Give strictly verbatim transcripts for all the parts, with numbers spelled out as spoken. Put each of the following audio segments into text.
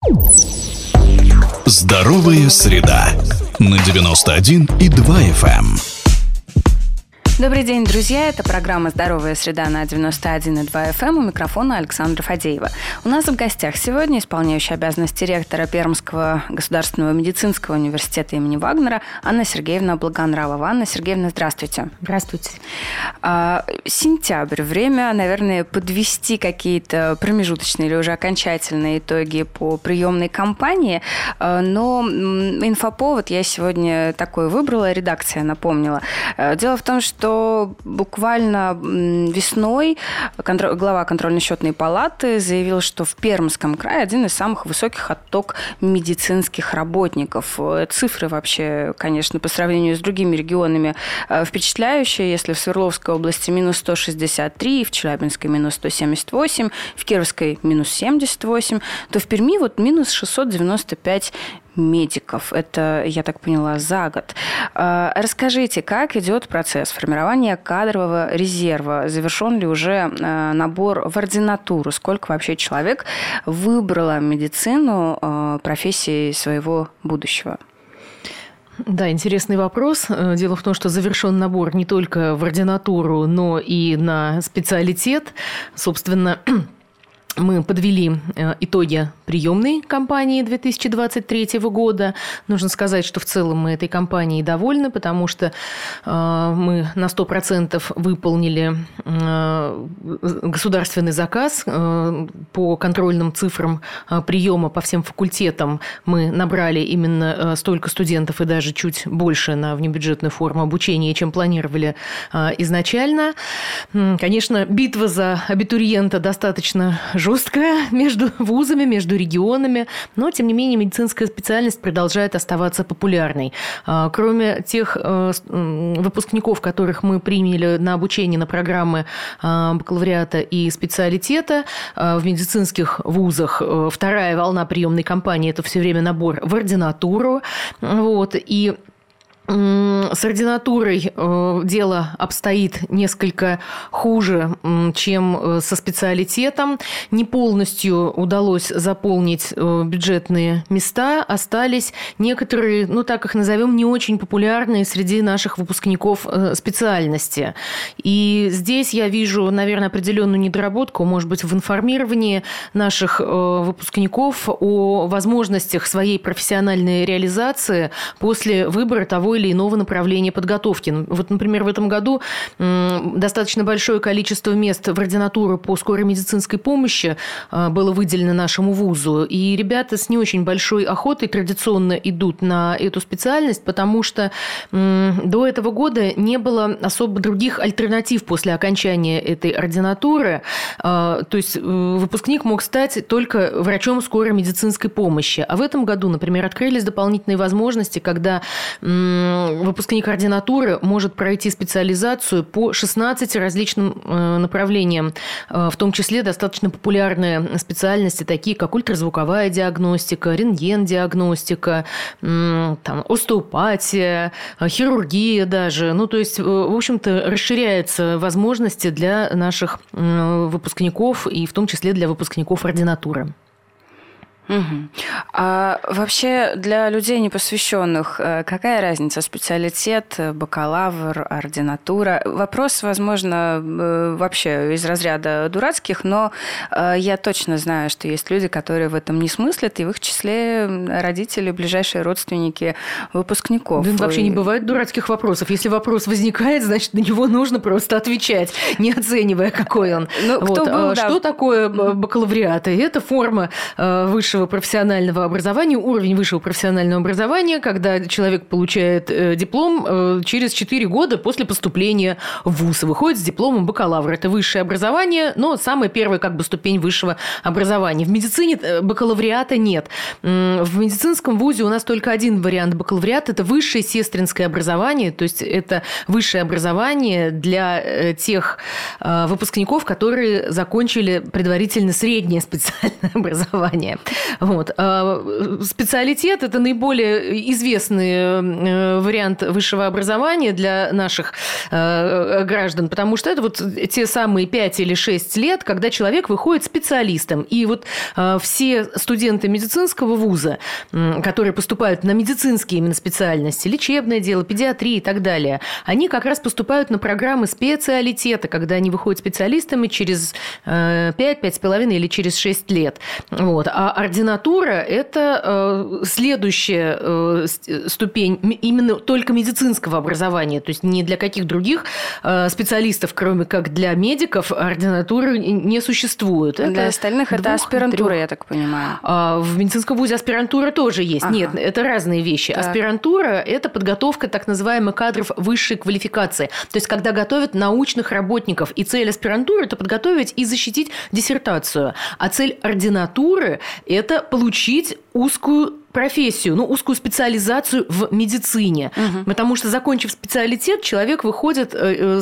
Здоровая среда на девяносто один и два эф эм. Добрый день, друзья. Это программа «Здоровая среда» на девяносто один и два эф эм. У микрофона Александра Фадеева. У нас в гостях сегодня исполняющая обязанности ректора Пермского государственного медицинского университета имени Вагнера Анна Сергеевна Благонравова. Анна Сергеевна, здравствуйте. Здравствуйте. А, сентябрь. Время, наверное, подвести какие-то промежуточные или уже окончательные итоги по приемной кампании. А, но инфоповод я сегодня такой выбрала, редакция напомнила. А, дело в том, что буквально весной глава контрольно-счетной палаты заявил, что в Пермском крае один из самых высоких отток медицинских работников. Цифры вообще, конечно, по сравнению с другими регионами впечатляющие. Если в Свердловской области минус сто шестьдесят три, в Челябинской минус сто семьдесят восемь, в Кировской минус семьдесят восемь, то в Перми вот минус шестьсот девяносто пять медиков. Это, я так поняла, за год. Расскажите, как идет процесс формирования кадрового резерва? Завершен ли уже набор в ординатуру? Сколько вообще человек выбрало медицину профессией своего будущего? Да, интересный вопрос. Дело в том, что завершен набор не только в ординатуру, но и на специалитет. Собственно, мы подвели итоги приемной кампании две тысячи двадцать третьего года. Нужно сказать, что в целом мы этой кампанией довольны, потому что мы на сто процентов выполнили государственный заказ по контрольным цифрам приема по всем факультетам. Мы набрали именно столько студентов и даже чуть больше на внебюджетную форму обучения, чем планировали изначально. Конечно, битва за абитуриента достаточно жесткая между вузами, между регионами, но, тем не менее, медицинская специальность продолжает оставаться популярной. Кроме тех выпускников, которых мы приняли на обучение на программы бакалавриата и специалитета в медицинских вузах, вторая волна приемной кампании – это все время набор в ординатуру. Вот, и с ординатурой дело обстоит несколько хуже, чем со специалитетом. Не полностью удалось заполнить бюджетные места. Остались некоторые, ну так их назовем, не очень популярные среди наших выпускников специальности. И здесь я вижу, наверное, определенную недоработку, может быть, в информировании наших выпускников о возможностях своей профессиональной реализации после выбора того или иного направления подготовки. Вот, например, в этом году достаточно большое количество мест в ординатуру по скорой медицинской помощи было выделено нашему вузу. И ребята с не очень большой охотой традиционно идут на эту специальность, потому что до этого года не было особо других альтернатив после окончания этой ординатуры. То есть выпускник мог стать только врачом скорой медицинской помощи. А в этом году, например, открылись дополнительные возможности, когда выпускник ординатуры может пройти специализацию по шестнадцати различным направлениям, в том числе достаточно популярные специальности, такие как ультразвуковая диагностика, рентген-диагностика, там, остеопатия, хирургия даже. Ну, то есть, в общем-то, расширяются возможности для наших выпускников и в том числе для выпускников ординатуры. Угу. А вообще для людей непосвященных какая разница? Специалитет, бакалавр, ординатура? Вопрос, возможно, вообще из разряда дурацких, но я точно знаю, что есть люди, которые в этом не смыслят, и в их числе родители, ближайшие родственники выпускников. Да, вообще не бывает дурацких вопросов. Если вопрос возникает, значит, на него нужно просто отвечать, не оценивая, какой он. Ну, вот. был, да. Что такое бакалавриат? Это форма высшего профессионального образования, уровень высшего профессионального образования, когда человек получает диплом через четыре года после поступления в вуз. Выходит с дипломом бакалавра. Это высшее образование, но самая первая как бы ступень высшего образования. В медицине бакалавриата нет. В медицинском вузе у нас только один вариант бакалавриата – это высшее сестринское образование, то есть это высшее образование для тех выпускников, которые закончили предварительно среднее специальное образование. Вот. Специалитет – это наиболее известный вариант высшего образования для наших граждан, потому что это вот те самые пять или шесть лет, когда человек выходит специалистом. И вот все студенты медицинского вуза, которые поступают на медицинские именно специальности, лечебное дело, педиатрия и так далее, они как раз поступают на программы специалитета, когда они выходят специалистами через пять, пять с половиной или через шесть лет. Вот. А ординатура – это следующая ступень именно только медицинского образования, то есть ни для каких других специалистов, кроме как для медиков, ординатуры не существует. Для это остальных двух, это аспирантура, трех. Я так понимаю. В медицинском вузе аспирантура тоже есть. Ага. Нет, это разные вещи. Так. Аспирантура – это подготовка так называемых кадров высшей квалификации. То есть, когда готовят научных работников. И цель аспирантуры – это подготовить и защитить диссертацию. А цель ординатуры – это получить узкую профессию, ну, узкую специализацию в медицине. Угу. Потому что, закончив специалитет, человек выходит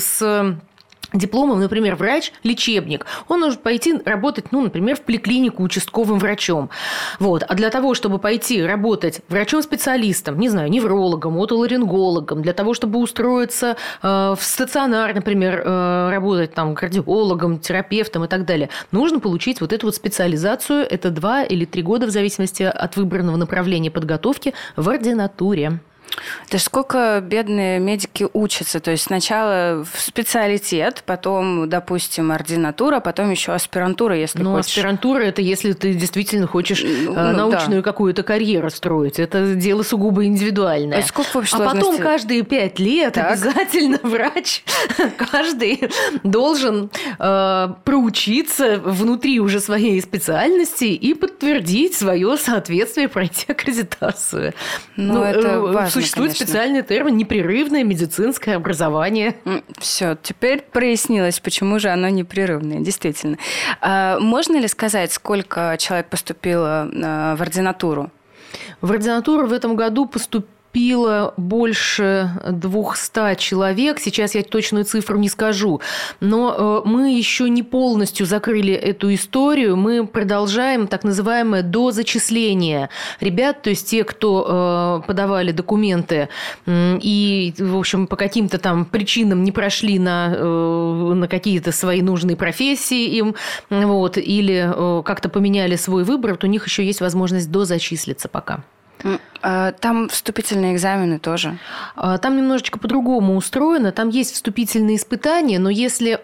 с дипломом, например, врач-лечебник, он может пойти работать, ну, например, в поликлинику участковым врачом. Вот. А для того, чтобы пойти работать врачом-специалистом, не знаю, неврологом, отоларингологом, для того, чтобы устроиться э, в стационар, например, э, работать там кардиологом, терапевтом и так далее, нужно получить вот эту вот специализацию. Это два или три года, в зависимости от выбранного направления подготовки, в ординатуре. Это ж сколько бедные медики учатся. То есть сначала в специалитет, потом, допустим, ординатура, потом еще аспирантура, если ну, хочешь. Ну, аспирантура – это если ты действительно хочешь ну, научную да. какую-то карьеру строить. Это дело сугубо индивидуальное. А, сколько в общей а сложности? Потом каждые пять лет так. обязательно врач, каждый должен э, проучиться внутри уже своей специальности и подтвердить свое соответствие, пройти аккредитацию. Ну, ну это важно. Существует конечно. специальный термин «непрерывное медицинское образование». Все, теперь прояснилось, почему же оно непрерывное, действительно. А можно ли сказать, сколько человек поступило в ординатуру? В ординатуру в этом году поступило Поступило больше двухсот человек. Сейчас я точную цифру не скажу. Но мы еще не полностью закрыли эту историю. Мы продолжаем так называемое дозачисление ребят, то есть те, кто подавали документы и, в общем, по каким-то там причинам не прошли на, на какие-то свои нужные профессии им, вот, или как-то поменяли свой выбор, то у них еще есть возможность дозачислиться пока. Там вступительные экзамены тоже? Там немножечко по-другому устроено. Там есть вступительные испытания, но если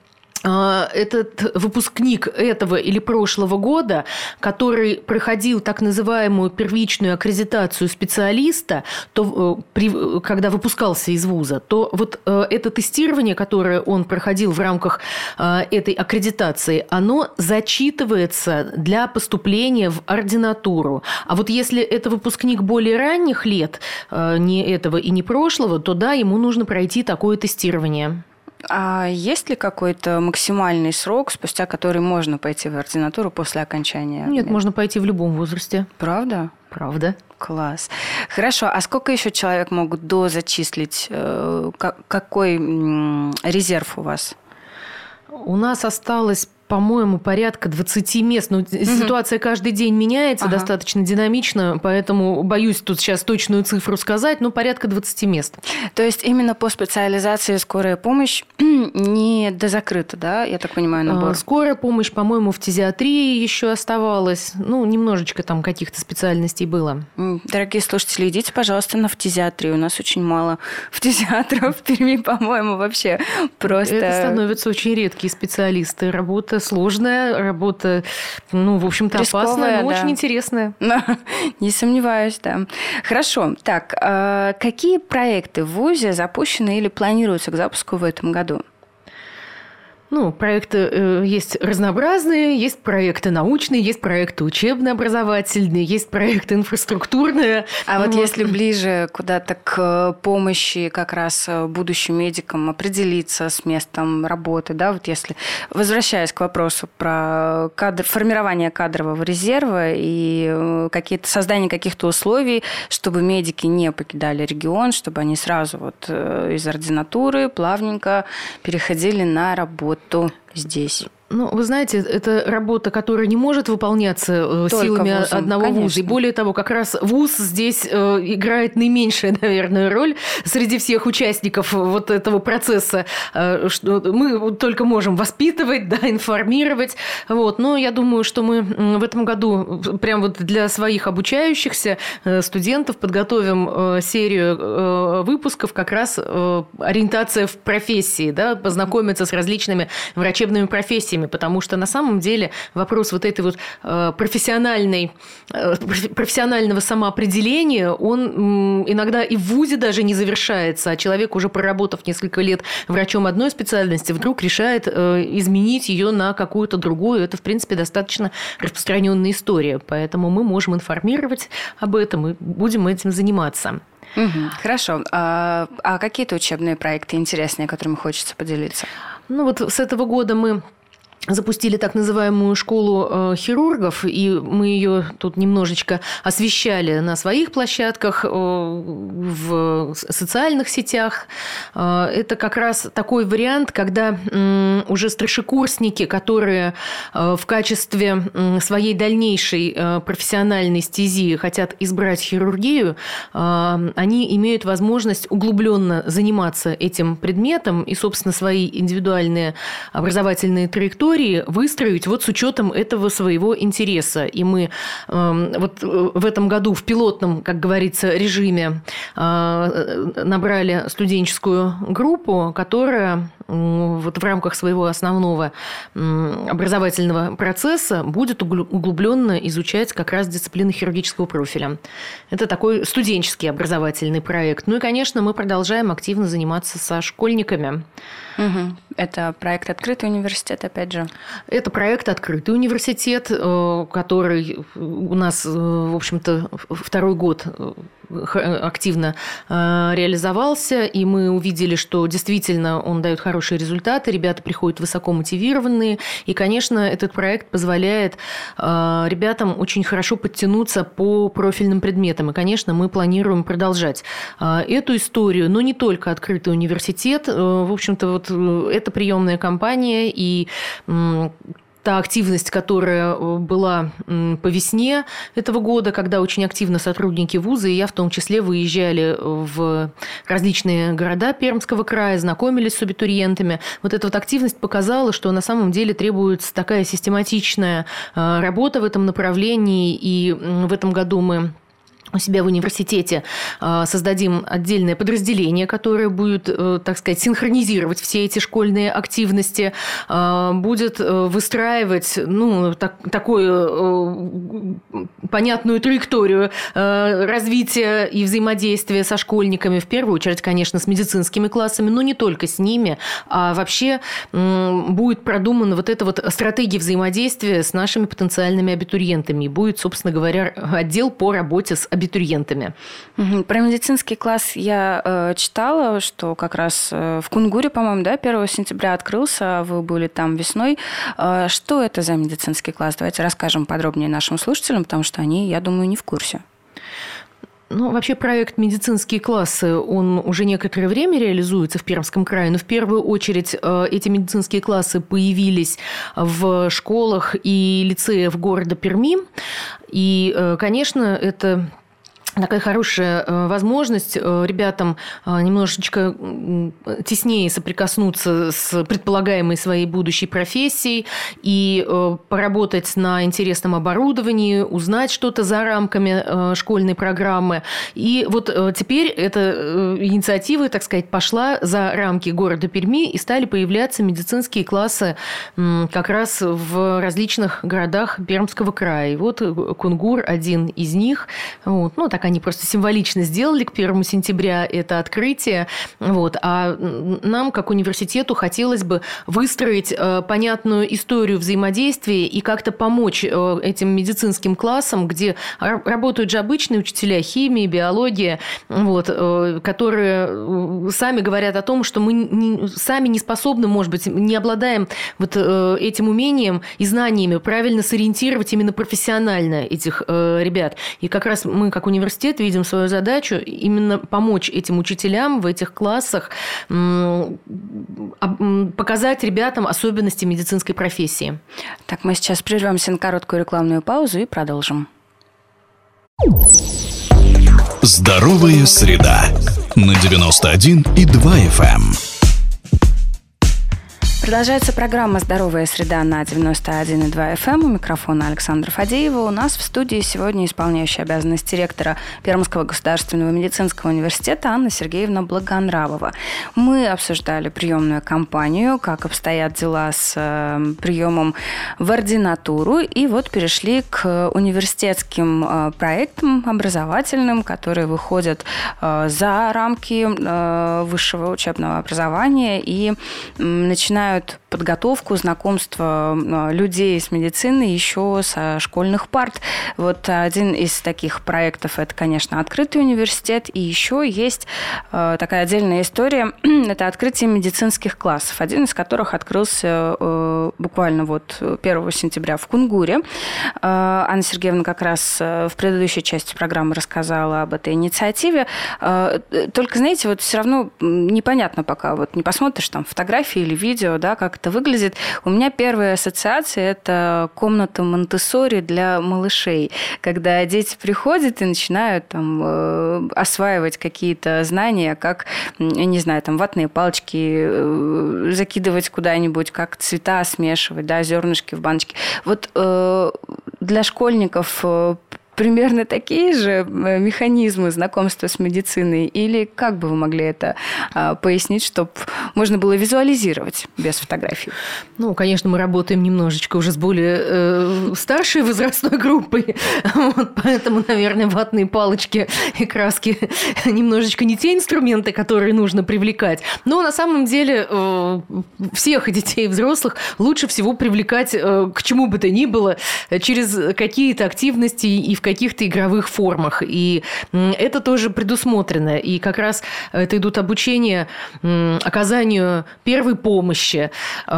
этот выпускник этого или прошлого года, который проходил так называемую первичную аккредитацию специалиста, то, когда выпускался из вуза, то вот это тестирование, которое он проходил в рамках этой аккредитации, оно зачитывается для поступления в ординатуру. А вот если это выпускник более ранних лет, не этого и не прошлого, то да, ему нужно пройти такое тестирование. А есть ли какой-то максимальный срок, спустя который можно пойти в ординатуру после окончания? Нет, можно пойти в любом возрасте. Правда? Правда. Класс. Хорошо. А сколько еще человек могут дозачислить? Какой резерв у вас? У нас осталось, по-моему, порядка двадцать мест. Но угу. ситуация каждый день меняется ага. достаточно динамично, поэтому боюсь тут сейчас точную цифру сказать, но порядка двадцать мест. То есть именно по специализации скорая помощь не дозакрыта, да? Я так понимаю, набор? Скорая помощь, по-моему, в фтизиатрии еще оставалась. Ну, немножечко там каких-то специальностей было. Дорогие слушатели, идите, пожалуйста, на фтизиатрию. У нас очень мало фтизиатров в Перми, по-моему, вообще просто... Это становятся очень редкие специалисты. Работа сложная, работа, ну, в общем-то, рисковая, опасная, но да. очень интересная. Не сомневаюсь, да. Хорошо. Так, какие проекты в вузе запущены или планируются к запуску в этом году? Ну, проекты э, есть разнообразные, есть проекты научные, есть проекты учебно-образовательные, есть проекты инфраструктурные. А вот, вот если ближе куда-то к помощи как раз будущим медикам определиться с местом работы, да, вот если, возвращаясь к вопросу про кадр, формирование кадрового резерва и какие-то, создание каких-то условий, чтобы медики не покидали регион, чтобы они сразу вот из ординатуры плавненько переходили на работу здесь. Ну, вы знаете, это работа, которая не может выполняться только силами вузом, одного конечно. Вуза. И более того, как раз вуз здесь играет наименьшую, наверное, роль среди всех участников вот этого процесса. Мы только можем воспитывать, да, информировать. Вот. Но я думаю, что мы в этом году прям вот для своих обучающихся студентов подготовим серию выпусков как раз ориентация в профессии, да, познакомиться с различными врачебными профессиями, потому что на самом деле вопрос вот этой вот профессиональной, профессионального самоопределения, он иногда и в вузе даже не завершается, а человек, уже проработав несколько лет врачом одной специальности, вдруг решает изменить ее на какую-то другую. Это, в принципе, достаточно распространенная история, поэтому мы можем информировать об этом и будем этим заниматься. Угу, хорошо. А, а какие-то учебные проекты интересные, которыми хочется поделиться? Ну вот с этого года мы запустили так называемую школу хирургов, и мы ее тут немножечко освещали на своих площадках, в социальных сетях. Это как раз такой вариант, когда уже старшекурсники, которые в качестве своей дальнейшей профессиональной стези хотят избрать хирургию, они имеют возможность углубленно заниматься этим предметом и, собственно, свои индивидуальные образовательные траектории выстроить вот с учетом этого своего интереса. И мы э, вот в этом году в пилотном, как говорится, режиме э, набрали студенческую группу, которая э, вот в рамках своего основного э, образовательного процесса будет углубленно изучать как раз дисциплины хирургического профиля. Это такой студенческий образовательный проект. Ну и, конечно, мы продолжаем активно заниматься со школьниками. Угу. Это проект «Открытый университет», опять же? Это проект «Открытый университет», который у нас, в общем-то, второй год активно реализовался, и мы увидели, что действительно он дает хорошие результаты, ребята приходят высоко мотивированные, и, конечно, этот проект позволяет ребятам очень хорошо подтянуться по профильным предметам, и, конечно, мы планируем продолжать эту историю, но не только «Открытый университет», в общем-то, вот это приемная кампания, и та активность, которая была по весне этого года, когда очень активно сотрудники вуза, и я в том числе, выезжали в различные города Пермского края, знакомились с абитуриентами. Вот эта вот активность показала, что на самом деле требуется такая систематичная работа в этом направлении, и в этом году мы у себя в университете создадим отдельное подразделение, которое будет, так сказать, синхронизировать все эти школьные активности, будет выстраивать, ну, так, такую понятную траекторию развития и взаимодействия со школьниками, в первую очередь, конечно, с медицинскими классами, но не только с ними, а вообще будет продумана вот эта вот стратегия взаимодействия с нашими потенциальными абитуриентами. И будет, собственно говоря, отдел по работе с абитуриентами. абитуриентами. Про медицинский класс я э, читала, что как раз э, в Кунгуре, по-моему, да, первого сентября открылся, вы были там весной. Э, что это за медицинский класс? Давайте расскажем подробнее нашим слушателям, потому что они, я думаю, не в курсе. Ну, вообще проект «Медицинские классы», он уже некоторое время реализуется в Пермском крае, но в первую очередь эти медицинские классы появились в школах и лицеях города Перми. И, конечно, это такая хорошая возможность ребятам немножечко теснее соприкоснуться с предполагаемой своей будущей профессией и поработать на интересном оборудовании, узнать что-то за рамками школьной программы. И вот теперь эта инициатива, так сказать, пошла за рамки города Перми, и стали появляться медицинские классы как раз в различных городах Пермского края. И вот Кунгур один из них. Вот. Ну, так они просто символично сделали к первому сентября это открытие. Вот. А нам, как университету, хотелось бы выстроить понятную историю взаимодействия и как-то помочь этим медицинским классам, где работают же обычные учителя химии, биологии, вот, которые сами говорят о том, что мы не, сами не способны, может быть, не обладаем вот этим умением и знаниями правильно сориентировать именно профессионально этих ребят. И как раз мы, как университет, университет видим свою задачу именно помочь этим учителям в этих классах показать ребятам особенности медицинской профессии. Так, мы сейчас прервемся на короткую рекламную паузу и продолжим. Здоровая среда на девяносто один и два эф эм. Продолжается программа «Здоровая среда» на девяносто один и два эф эм. У микрофона Александра Фадеева. У нас в студии сегодня исполняющая обязанности ректора Пермского государственного медицинского университета Анна Сергеевна Благонравова. Мы обсуждали приемную кампанию, как обстоят дела с э, приемом в ординатуру. И вот перешли к университетским э, проектам образовательным, которые выходят э, за рамки э, высшего учебного образования и э, начинают подготовку, знакомство людей с медициной еще со школьных парт. Вот один из таких проектов – это, конечно, открытый университет. И еще есть такая отдельная история – это открытие медицинских классов, один из которых открылся буквально вот первого сентября в Кунгуре. Анна Сергеевна как раз в предыдущей части программы рассказала об этой инициативе. Только, знаете, вот все равно непонятно пока, вот не посмотришь там фотографии или видео, да, как это выглядит. У меня первая ассоциация – это комната Монтессори для малышей, когда дети приходят и начинают там э, осваивать какие-то знания, как, я не знаю, там ватные палочки э, закидывать куда-нибудь, как цвета смешивать, да, зернышки в баночке. Вот э, для школьников э, примерно такие же механизмы знакомства с медициной? Или как бы вы могли это а, пояснить, чтобы можно было визуализировать без фотографий? Ну, конечно, мы работаем немножечко уже с более э, старшей возрастной группой, вот, поэтому, наверное, ватные палочки и краски немножечко не те инструменты, которые нужно привлекать. Но на самом деле э, всех детей и взрослых лучше всего привлекать э, к чему бы то ни было через какие-то активности и в каких-то игровых формах. И это тоже предусмотрено. И как раз это идут обучения оказанию первой помощи.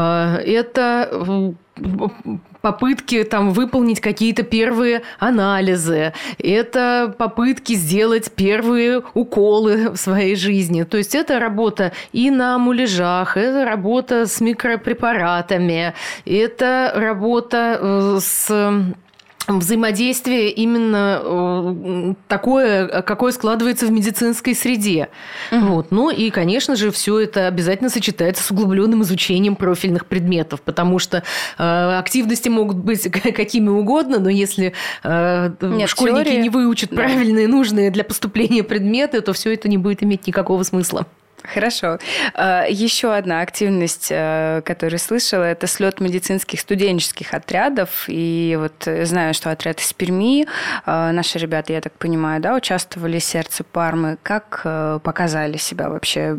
Это попытки там выполнить какие-то первые анализы, это попытки сделать первые уколы в своей жизни. То есть это работа и на муляжах, это работа с микропрепаратами, это работа с взаимодействие именно такое, какое складывается в медицинской среде. Угу. Вот. Ну и, конечно же, все это обязательно сочетается с углубленным изучением профильных предметов, потому что э, активности могут быть какими угодно, но если э, Нет, школьники теории... не выучат да. правильные, нужные для поступления предметы, то все это не будет иметь никакого смысла. Хорошо. Еще одна активность, которую слышала, это слет медицинских студенческих отрядов. И вот знаю, что отряд из Перми, наши ребята, я так понимаю, да, участвовали в «Сердце Пармы». Как показали себя вообще?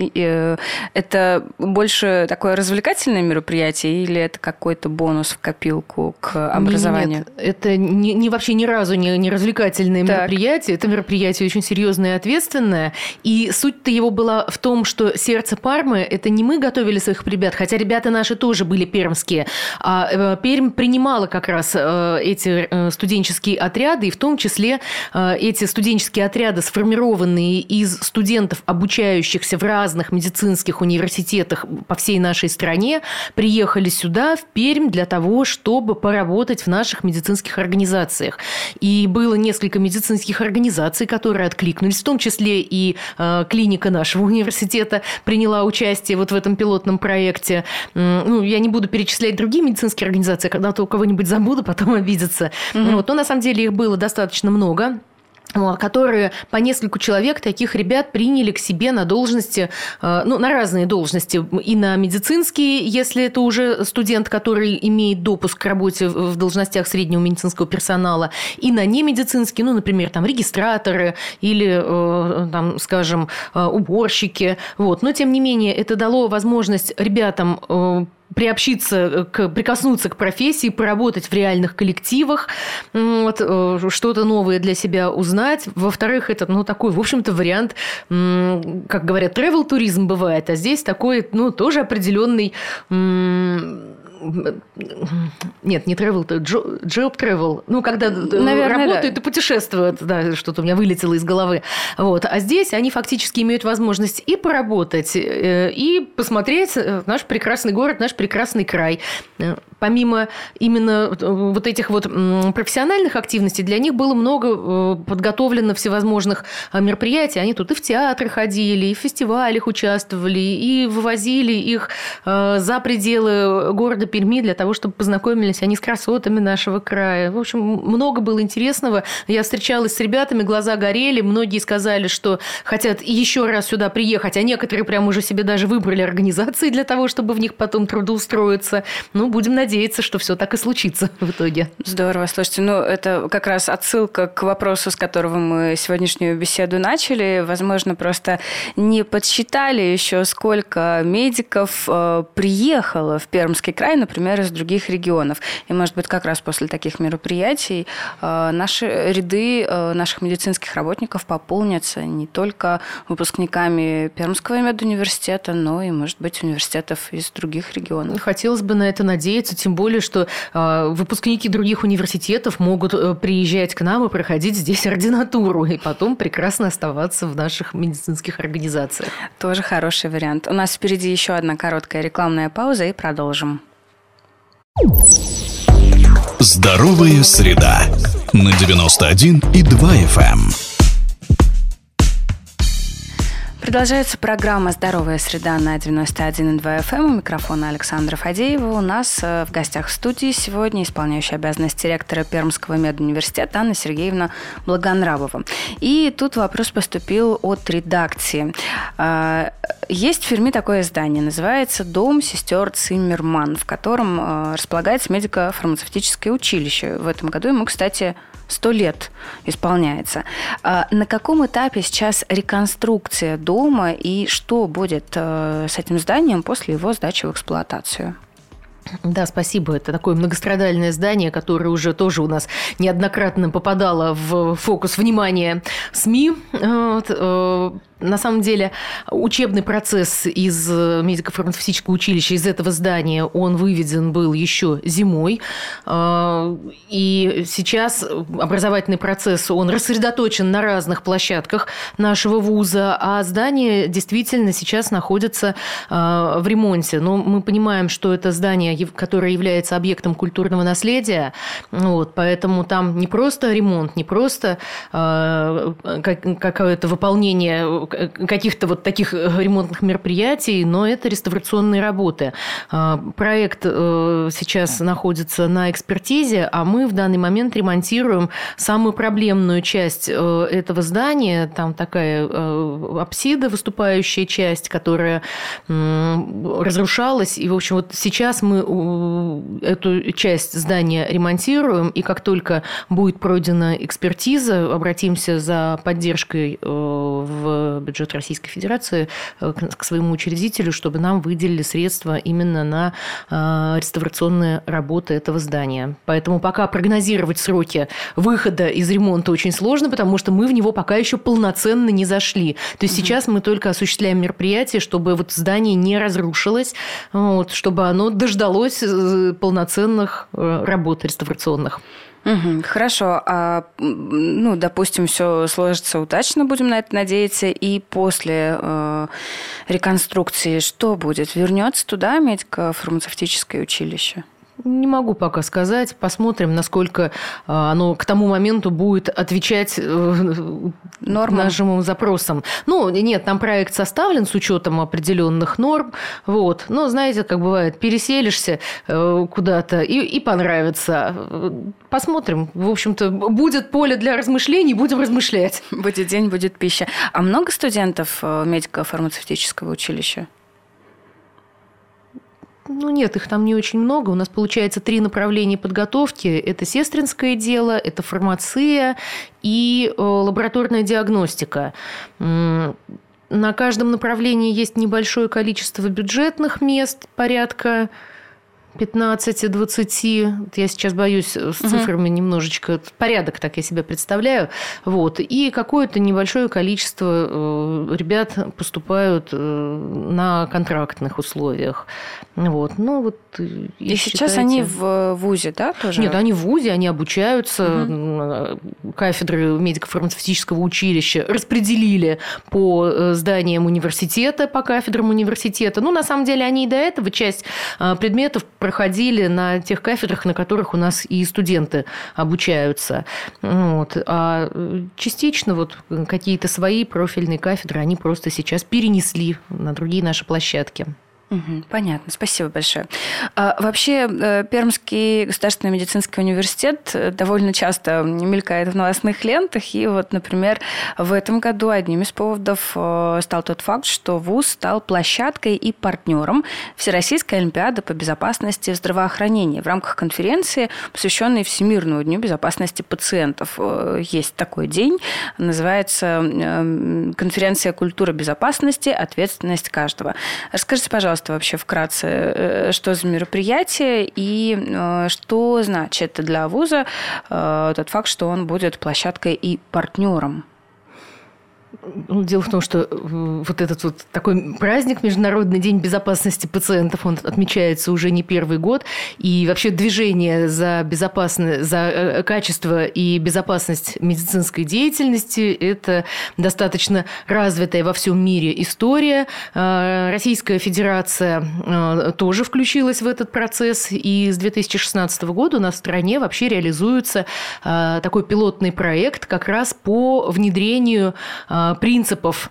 Это больше такое развлекательное мероприятие или это какой-то бонус в копилку к образованию? Нет, это не, не вообще ни разу не, не развлекательное так. мероприятие. Это мероприятие очень серьезное и ответственное. И суть-то его была в том, что «Сердце Пармы» – это не мы готовили своих ребят, хотя ребята наши тоже были пермские, а Пермь принимала как раз эти студенческие отряды, и в том числе эти студенческие отряды, сформированные из студентов, обучающихся в разных медицинских университетах по всей нашей стране, приехали сюда, в Пермь, для того, чтобы поработать в наших медицинских организациях. И было несколько медицинских организаций, которые откликнулись, в том числе и клиника нашего университета, университета приняла участие вот в этом пилотном проекте. Ну, я не буду перечислять другие медицинские организации, когда-то у кого-нибудь забуду, потом обидятся. Mm-hmm. Вот. Но на самом деле их было достаточно много, которые по нескольку человек, таких ребят, приняли к себе на должности, ну, на разные должности. И на медицинские, если это уже студент, который имеет допуск к работе в должностях среднего медицинского персонала, и на немедицинские, ну, например, там, регистраторы или, там, скажем, уборщики. Вот. Но, тем не менее, это дало возможность ребятам приобщиться, к, прикоснуться к профессии, поработать в реальных коллективах, вот, что-то новое для себя узнать. Во-вторых, это, ну, такой, в общем-то, вариант, как говорят, travel-туризм бывает, а здесь такой, ну, тоже определенный Нет, не travel, то job travel. Ну, когда Наверное, работают да. и путешествуют. Да, что-то у меня вылетело из головы. Вот. А здесь они фактически имеют возможность и поработать, и посмотреть наш прекрасный город, наш прекрасный край. Помимо именно вот этих вот профессиональных активностей, для них было много подготовлено всевозможных мероприятий. Они тут и в театры ходили, и в фестивалях участвовали, и вывозили их за пределы города Перми для того, чтобы познакомились они с красотами нашего края. В общем, много было интересного. Я встречалась с ребятами, глаза горели. Многие сказали, что хотят еще раз сюда приехать, а некоторые прям уже себе даже выбрали организации для того, чтобы в них потом трудоустроиться. Ну, будем надеяться, что все так и случится в итоге. Здорово. Слушайте, ну, это как раз отсылка к вопросу, с которого мы сегодняшнюю беседу начали. Возможно, просто не подсчитали еще, сколько медиков э, приехало в Пермский край, например, из других регионов. И, может быть, как раз после таких мероприятий э, наши ряды э, наших медицинских работников пополнятся не только выпускниками Пермского медуниверситета, но и, может быть, университетов из других регионов. Хотелось бы на это надеяться, тем более, что э, выпускники других университетов могут э, приезжать к нам и проходить здесь ординатуру, и потом прекрасно оставаться в наших медицинских организациях. Тоже хороший вариант. У нас впереди еще одна короткая рекламная пауза, и продолжим. Здоровая среда на девяносто один и два эф эм. Продолжается программа «Здоровая среда» на девяносто один и два эф эм. У микрофона Александра Фадеева. У нас в гостях в студии сегодня исполняющая обязанности ректора Пермского медуниверситета Анна Сергеевна Благонравова. И тут вопрос поступил от редакции. Есть в Перми такое издание, называется «Дом сестер Циммерман», в котором располагается медико-фармацевтическое училище. В этом году ему, кстати, сто лет исполняется. На каком этапе сейчас реконструкция дома и что будет с этим зданием после его сдачи в эксплуатацию? Да, спасибо. Это такое многострадальное здание, которое уже тоже у нас неоднократно попадало в фокус внимания СМИ. Вот. На самом деле, учебный процесс из медико-фармацевтического училища, из этого здания, он выведен был еще зимой. И сейчас образовательный процесс, он рассредоточен на разных площадках нашего вуза, а здание действительно сейчас находится в ремонте. Но мы понимаем, что это здание, которое является объектом культурного наследия, вот, поэтому там не просто ремонт, не просто какое-то выполнение каких-то вот таких ремонтных мероприятий, но это реставрационные работы. Проект сейчас находится на экспертизе, а мы в данный момент ремонтируем самую проблемную часть этого здания. Там такая апсида, выступающая часть, которая разрушалась. И, в общем, вот сейчас мы эту часть здания ремонтируем, и как только будет пройдена экспертиза, обратимся за поддержкой в бюджет Российской Федерации к своему учредителю, чтобы нам выделили средства именно на реставрационные работы этого здания. Поэтому пока прогнозировать сроки выхода из ремонта очень сложно, потому что мы в него пока еще полноценно не зашли. То есть угу. сейчас мы только осуществляем мероприятия, чтобы вот здание не разрушилось, вот, чтобы оно дождалось полноценных работ реставрационных. Угу, хорошо. А, ну, допустим, все сложится удачно, будем на это надеяться. И после э, реконструкции что будет? Вернется туда медико-фармацевтическое училище? Не могу пока сказать. Посмотрим, насколько оно к тому моменту будет отвечать нормам, нашим запросам. Ну, нет, там проект составлен с учетом определенных норм. Вот. Но, знаете, как бывает, переселишься куда-то и, и понравится. Посмотрим. В общем-то, будет поле для размышлений, будем размышлять. Будет день, будет пища. А много студентов медико-фармацевтического училища? Ну, нет, их там не очень много. У нас, получается, три направления подготовки. Это сестринское дело, это фармация и лабораторная диагностика. На каждом направлении есть небольшое количество бюджетных мест, порядка пятнадцати-двадцати, я сейчас боюсь с цифрами угу. немножечко, порядок так я себе представляю, вот, и какое-то небольшое количество ребят поступают на контрактных условиях. Вот, ну, вот, и, и сейчас считаете... они в ВУЗе, да, тоже? Нет, они в ВУЗе, они обучаются, угу. кафедры медико-фармацевтического училища распределили по зданиям университета, по кафедрам университета. Ну, на самом деле, они и до этого часть предметов проходили на тех кафедрах, на которых у нас и студенты обучаются. Вот. А частично вот какие-то свои профильные кафедры они просто сейчас перенесли на другие наши площадки. Понятно, спасибо большое. А, вообще, Пермский государственный медицинский университет довольно часто мелькает в новостных лентах. И вот, например, в этом году одним из поводов стал тот факт, что ВУЗ стал площадкой и партнером Всероссийской олимпиады по безопасности в здравоохранении в рамках конференции, посвященной Всемирному дню безопасности пациентов. Есть такой день, называется «Конференция культуры безопасности. Ответственность каждого». Расскажите, пожалуйста, вообще вкратце, что за мероприятие и что значит для вуза тот факт, что он будет площадкой и партнером? Дело в том, что вот этот вот такой праздник, Международный день безопасности пациентов, он отмечается уже не первый год. И вообще движение за безопасность, за качество и безопасность медицинской деятельности – это достаточно развитая во всем мире история. Российская Федерация тоже включилась в этот процесс. И с две тысячи шестнадцатого года у нас в стране вообще реализуется такой пилотный проект как раз по внедрению принципов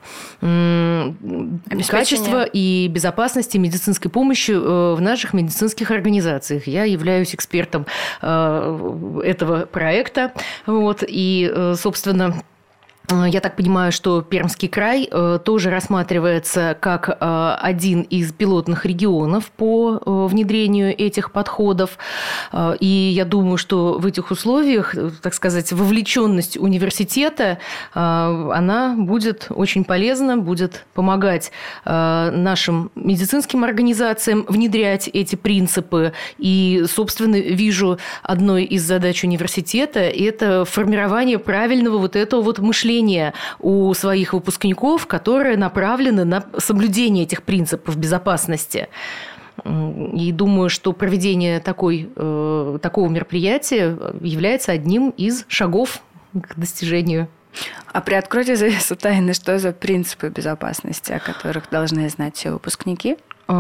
качества и безопасности медицинской помощи в наших медицинских организациях. Я являюсь экспертом этого проекта. Вот, и, собственно, я так понимаю, что Пермский край тоже рассматривается как один из пилотных регионов по внедрению этих подходов. И я думаю, что в этих условиях, так сказать, вовлеченность университета, она будет очень полезна, будет помогать нашим медицинским организациям внедрять эти принципы. И, собственно, вижу одной из задач университета – это формирование правильного вот этого вот мышления у своих выпускников, которые направлены на соблюдение этих принципов безопасности. И думаю, что проведение такой, такого мероприятия является одним из шагов к достижению. А приоткройте завесу тайны, что за принципы безопасности, о которых должны знать все выпускники?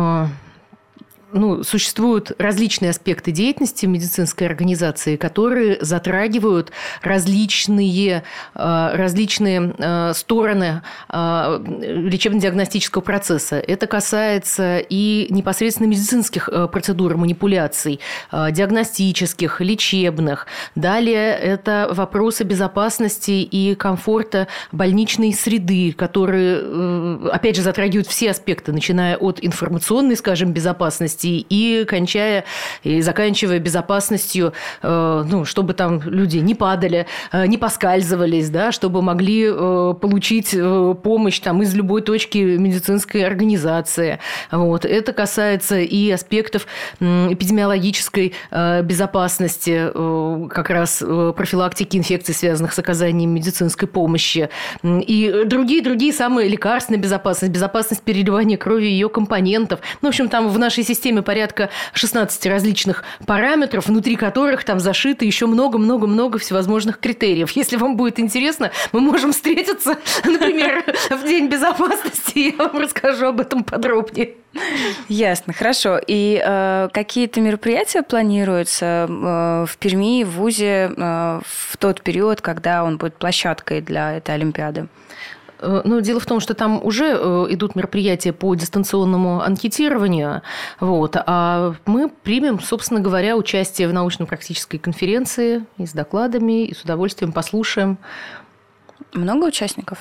Ну, существуют различные аспекты деятельности медицинской организации, которые затрагивают различные, различные стороны лечебно-диагностического процесса. Это касается и непосредственно медицинских процедур, манипуляций, диагностических, лечебных. Далее это вопросы безопасности и комфорта больничной среды, которые, опять же, затрагивают все аспекты, начиная от информационной, скажем, безопасности, и кончая и заканчивая безопасностью, ну, чтобы там люди не падали, не поскальзывались, да, чтобы могли получить помощь там, из любой точки медицинской организации. Вот. Это касается и аспектов эпидемиологической безопасности, как раз профилактики инфекций, связанных с оказанием медицинской помощи, и другие-другие самые лекарственная безопасность, безопасность переливания крови и ее компонентов. Ну, в общем, там в нашей системе порядка шестнадцати различных параметров, внутри которых там зашито еще много-много-много всевозможных критериев. Если вам будет интересно, мы можем встретиться, например, в День безопасности, и я вам расскажу об этом подробнее. Ясно, хорошо. И э, какие-то мероприятия планируются э, в Перми, в ВУЗе э, в тот период, когда он будет площадкой для этой Олимпиады? Ну, дело в том, что там уже идут мероприятия по дистанционному анкетированию, вот, а мы примем, собственно говоря, участие в научно-практической конференции и с докладами, и с удовольствием послушаем. Много участников?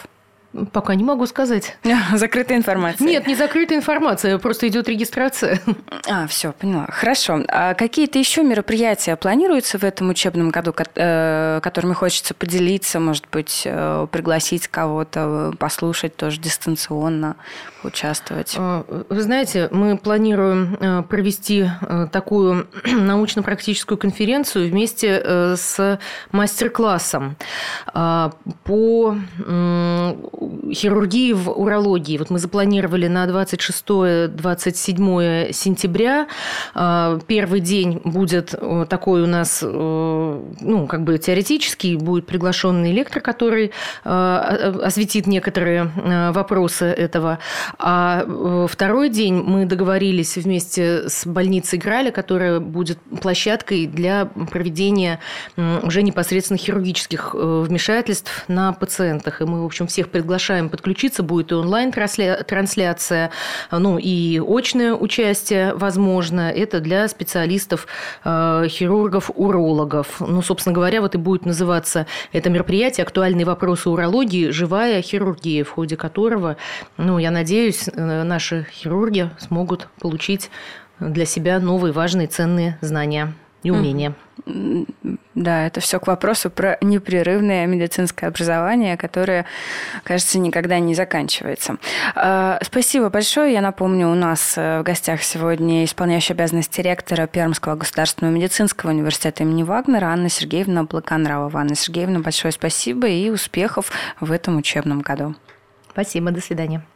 Пока не могу сказать. Закрытая информация. Нет, не закрытая информация, просто идет регистрация. А, все, поняла. Хорошо. А какие-то еще мероприятия планируются в этом учебном году, которыми хочется поделиться, может быть, пригласить кого-то, послушать тоже дистанционно, участвовать? Вы знаете, мы планируем провести такую научно-практическую конференцию вместе с мастер-классом по хирургии в урологии. Вот мы запланировали на двадцать шестое - двадцать седьмое сентября. Первый день будет такой у нас, ну, как бы теоретический, будет приглашенный лектор, который осветит некоторые вопросы этого. А второй день мы договорились вместе с больницей Граля, которая будет площадкой для проведения уже непосредственно хирургических вмешательств на пациентах. И мы, в общем, всех приглашаем подключиться. Будет и онлайн-трансляция, ну и очное участие, возможно. Это для специалистов, хирургов, урологов. Ну, собственно говоря, вот и будет называться это мероприятие «Актуальные вопросы урологии. Живая хирургия», в ходе которого, ну, я надеюсь, наши хирурги смогут получить для себя новые важные ценные знания и умения. Да, это все к вопросу про непрерывное медицинское образование, которое, кажется, никогда не заканчивается. Спасибо большое. Я напомню, у нас в гостях сегодня исполняющая обязанности ректора Пермского государственного медицинского университета имени Вагнера Анна Сергеевна Блаконравова. Анна Сергеевна, большое спасибо и успехов в этом учебном году. Спасибо, до свидания.